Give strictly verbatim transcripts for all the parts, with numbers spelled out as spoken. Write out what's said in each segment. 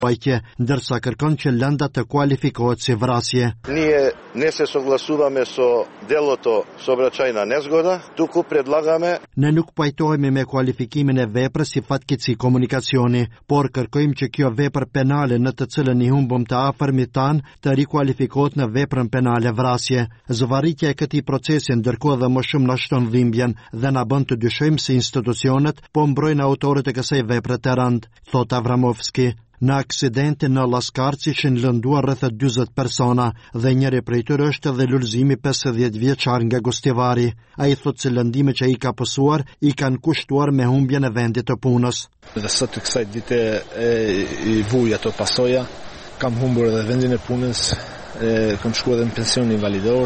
pajtje, ndërsa kërkon që lënda të kualifikohet si vrasje. Ние не се согласуваме со делото сообраќајна незгода, туку предлагаме. Ne nuk pajtohemi me kualifikimin e veprës si fatkeqësi komunikacioni, por kërkojmë që kjo vepër penale në të cilën i humbëm të afërmit tan të rikualifikohet në veprën penale vrasje. Zvarritja e këtij procesi ndërkohë dhe më shumë na shton dhimbjen dhe na bën të dyshojmë se institucionet po mbrojnë autorët e kësaj vepre të rëndë, thot Avramovski. Në aksidentin në Laskarci ishin lënduar rreth dyzet persona dhe njëri prej tyre është edhe Lulzimi pesëdhjetë vjeçar nga Gostivari. Ai thotë se lëndimet që i ka pësuar i kanë kushtuar me humbjen e vendit të punës. Dhe sot të kësaj dite e, i vuj ato pasoja, kam humbur edhe vendin e punës, e, kam shkuar edhe në pension invalidor,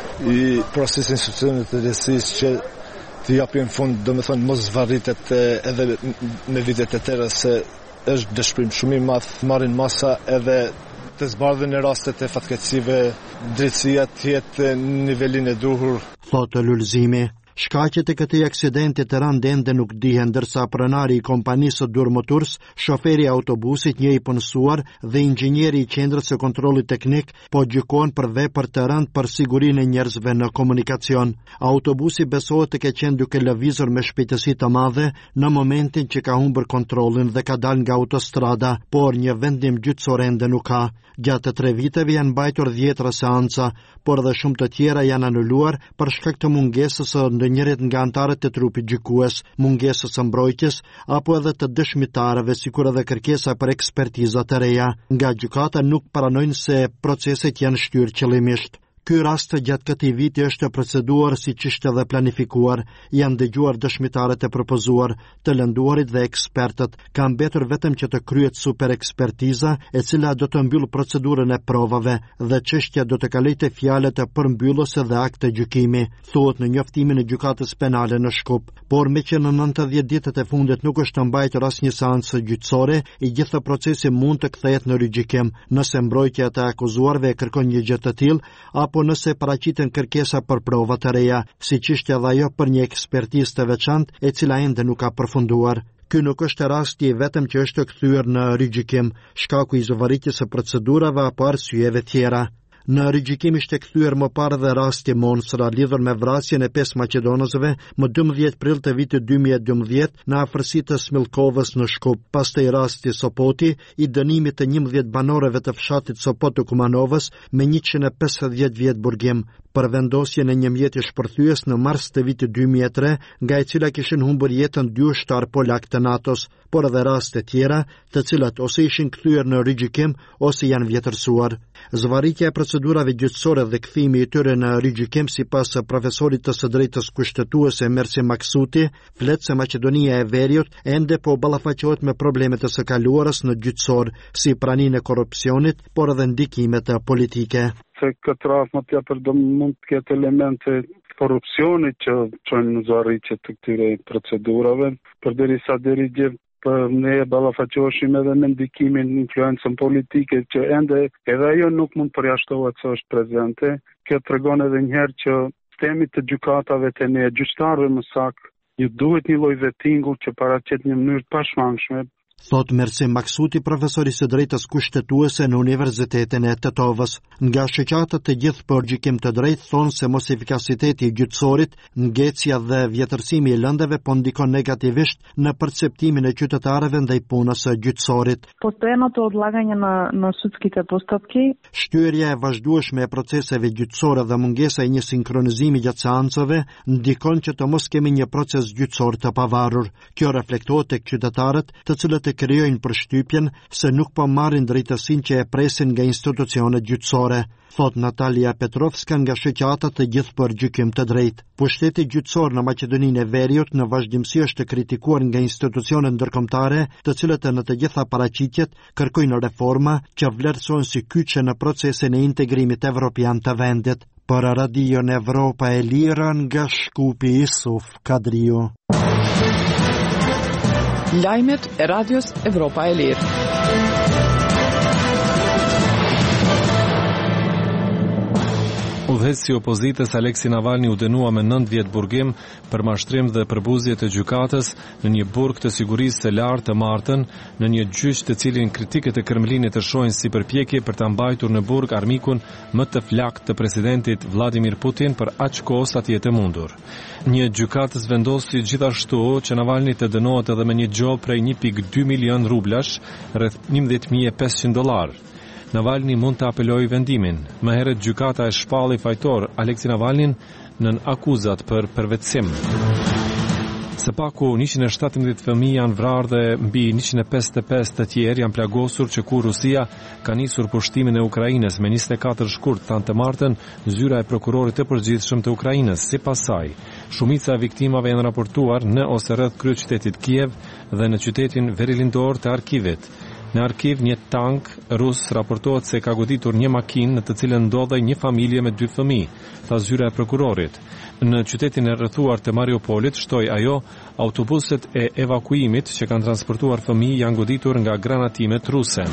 i procesin institucionet të drejtësisë që të japin fund, domethënë mos zvarritet edhe me vitet e tjera se është dëshpërim shumë i madh, marrin masa edhe të zbardhën e rastet e fatkeqësive, drejtësia të jetë në nivelin e duhur, thotë Lulzimi. Shkaqet e këtij aksidenti të rëndë ende nuk dihen, ndërsa pronari i kompanisë Durmoturs, shoferi i autobusit, një i punësuar dhe inxhinieri i qendrës së kontrollit teknik po gjykohen për vepër të rëndë për sigurinë e njerëzve në komunikacion. Autobusi besohet të ketë qenë duke lëvizur me shpejtësi të madhe në momentin që ka humbur kontrollin dhe ka dalë nga autostrada, por një vendim gjyqësor ende nuk ka. Gjatë tre viteve janë mbajtur dhjetra seanca, por dhe shumë të tjera janë anuluar për shkak të mungesës së ndonjërit nga anëtarët e trupit gjykues, mungesës së mbrojtjes apo edhe të dëshmitarëve, sikur edhe kërkesa për ekspertiza të reja. Nga gjykata nuk pranojnë se proceset janë shtyrë qëllimisht. Ky rast gjatë këtij viti është proceduar siç ishte dhe planifikuar, janë dëgjuar dëshmitarët e propozuar, të lënduarit dhe ekspertët, ka mbetur vetëm që të kryhet super ekspertiza e cila do të mbyll procedurën e provave dhe çështja do të kalojë te fjalët e përmbyllëse dhe akte gjykimi, thuhet në njoftimin e gjykatës penale në Shkup. Por me që në nëntëdhjetë ditët e fundit nuk është mbajtur asnjë seancë gjyqësore, i gjithë procesi mund të kthehet në rigjykim, nëse mbrojtja e akuzuarve e kërkon një gjë të tillë apo nëse paraqiten kërkesa për prova të reja, siç ishte edhe ajo për një ekspertizë të veçantë e cila ende nuk ka përfunduar. Ky nuk është rasti vetëm që është kthyer në rigjykim, shkaku i zvarritjes së procedurave apo arsyeve tjera. Në rigjykim ishte kthyer më parë dhe rasti Monsra lidhur me vrasjen e pesë maqedonësve më dymbëdhjetë prill të vitit dy mijë e dymbëdhjetë në afërsi të Smilkovës në Shkup. Pastaj rasti Sopoti i dënimit të njëmbëdhjetë banorëve të fshatit Sopot të Kumanovës me njëqind e pesëdhjetë vjet burgim për vendosjen e një mjeti shpërthyes në mars të vitit dy mijë e tre, nga e cila kishin humbur jetën dy ushtar polak të NATO-s, por edhe raste tjera, të cilat ose ishin kthyer në rigjykim ose janë vjetërsuar. Zvarritja e procedurave gjyqësore dhe kthimi i tyre në rigjykim sipas profesorit të së drejtës kushtetuese Mersi Maksuti, flet se Maqedonia e Veriut ende po ballafaqohet me problemet e së kaluarës në gjyqësor, si praninë e korrupsionit, por edhe ndikimet politike. Se këtë rast më tjetër do mund të ketë elemente korrupsioni që çojnë në zvarritje të këtyre procedurave, përderisa deri dje për ne ballafaqoheshim edhe me ndikimin, influencën politike që ende edhe ajo nuk mund përjashtohet se është prezente. Kjo tregon edhe një herë që sistemi të gjykatave të ne gjyqtarëve më saktë ju duhet një lloj vettingu që paraqet një mënyrë të pashmangshme. Thot Mersi Maksuti, profesori së drejtës kushtetuese në Universitetin e Tetovës. Nga shoqatat të gjithë për gjykim të drejtë thonë se mos efikasiteti i gjyqësorit, ngecja dhe vjetërsimi i lëndeve po ndikon negativisht në perceptimin e qytetarëve ndaj punës së gjyqësorit. Постоянното odlaganje на на судските постапки. Shtyerja e vazhdueshme e proceseve gjyqësore dhe mungesa e një sinkronizimi gjatë seancave ndikon që të mos kemi një proces gjyqësor të pavarur. Kjo reflektohet tek qytetarët, të cilët të krijojnë përshtypjen se nuk po marrin drejtësinë që e presin nga institucionet gjyqësore, thot Natalia Petrovska nga shoqata të gjithë për gjykim të drejtë. Pushteti gjyqësor në Maqedoninë e Veriut në vazhdimsi është kritikuar nga institucionet ndërkombëtare, të cilët në të gjitha paraqitjet kërkojnë reforma që vlerësohen si kyçe në procesin e integrimit evropian të vendit. Për Radion Evropa e Lira nga Shkupi, Isuf Kadriu. Lajmet e Radios Evropa e Lirë. Udhëheqësi i opozitës Aleksej Navalny u dënua me nëntë vjet burgim për mashtrim dhe përbuzje të gjykatës në një burg të sigurisë së lartë të martën, në një gjyq të cilin kritikët e Kremlinit e shohin si përpjekje për ta mbajtur në burg armikun më të flakt të presidentit Vladimir Putin për aq kohë sa të jetë mundur. Një gjykatës vendosi gjithashtu që Navalny të dënohet edhe me një gjop prej një pikë dy milion rublash, rreth njëmbëdhjetë mijë e pesëqind dollar. Navalny mund të apelojë vendimin. Më herët gjykata e shpalli fajtor Aleksej Navalnin nën akuzat për përvetësim. Së paku njëqind e shtatëmbëdhjetë fëmijë janë vrarë dhe mbi njëqind e pesëdhjetë e pesë të tjerë janë plagosur që kur Rusia ka nisur pushtimin e Ukrainës me njëzet e katër shkurt tanë të martën, zyra e prokurorit të përgjithshëm të Ukrainës. Sipas saj, shumica e viktimave janë raportuar në ose rreth kryeqytetit Kiev dhe në qytetin verilindor të Arkivit. Në arkiv një tank rus raportohet se ka goditur një makinë në të cilën ndodhej një familje me dy fëmijë, tha zyra e prokurorit. Në qytetin e rrethuar të Mariupolit, shtoi ajo, autobuset e evakuimit që kanë transportuar fëmijë janë goditur nga granatimet ruse.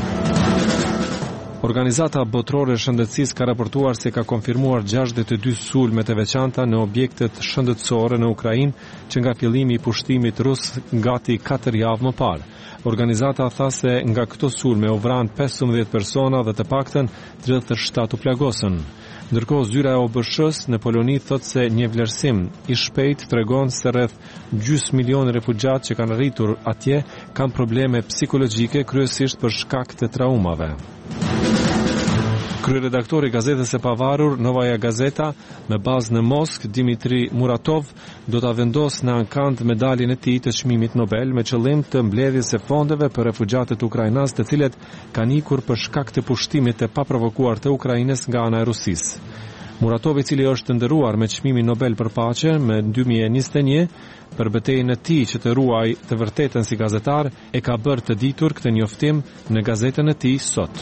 Organizata botërore e shëndetësisë ka raportuar se ka konfirmuar gjashtëdhjetë e dy sulme të veçanta në objektet shëndetësore në Ukrainë që nga fillimi i pushtimit rus gati katër javë më parë. Organizata tha se nga këto sulme u vranë pesëmbëdhjetë persona dhe të paktën tridhjetë e shtatë u plagosën. Ndërkohë zyra e O B S H-s në Poloni thotë se një vlerësim i shpejt tregon se rreth gjys milion refugjat që kanë arritur atje kanë probleme psikologjike kryesisht për shkak të traumave. Kryeredaktori i gazetës së pavarur Novaja Gazeta me bazë në Moskë, Dimitri Muratov, do ta vendosë në ankand medaljen e tij të çmimit Nobel me qëllim të mbledhjes së fondeve për refugjatët ukrainas të cilët kanë ikur për shkak të pushtimit të paprovokuar të Ukrainës nga ana e Rusisë. Muratov, i cili është nderuar me çmimin Nobel për paqe me dy mijë e njëzet e një për betejën e tij që të ruaj të vërtetën si gazetar, e ka bërë të ditur këtë njoftim në gazetën e tij sot.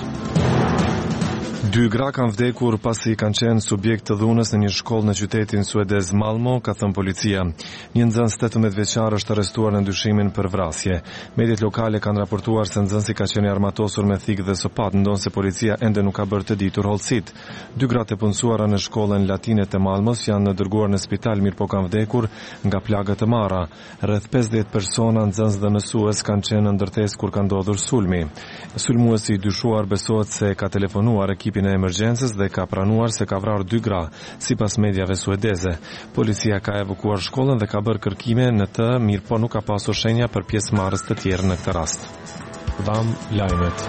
Dy gra kanë vdekur pasi kanë qenë subjekt të dhunës në një shkollë në qytetin suedez Malmo, ka thënë policia. Një nxënës tetëmbëdhjetë vjeçar është arrestuar në ndyshimin për vrasje. Mediat lokale kanë raportuar se nxënësi ka qenë armatosur me thikë dhe sopat, ndonse policia ende nuk ka bërë të ditur hollësit. Dy gratë e punësuara në shkollën latine të Malmos janë dërguar në spital, mirë po kanë vdekur nga plaga të marra. Rreth pesëdhjetë persona, nxënës dhe mësues, kanë qenë në ndërtesë kur ka ndodhur sulmi. Sulmuesi i dyshuar besohet se ka telefonuar ekipin e emergjencës dhe ka pranuar se ka vrarë dy gra, sipas mediave suedeze. Policia ka evakuuar shkollën dhe ka bërë kërkime në të, mirë po nuk ka pasur shenja për pjesëmarrës të tjerë në këtë rast. Dham lajmet.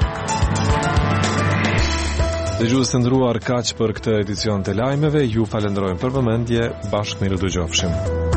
Dëgjues të nderuar, kaq për këtë edicion të lajmeve. Ju falenderojmë për vëmendje. Bashkë mirë dëgjofshim.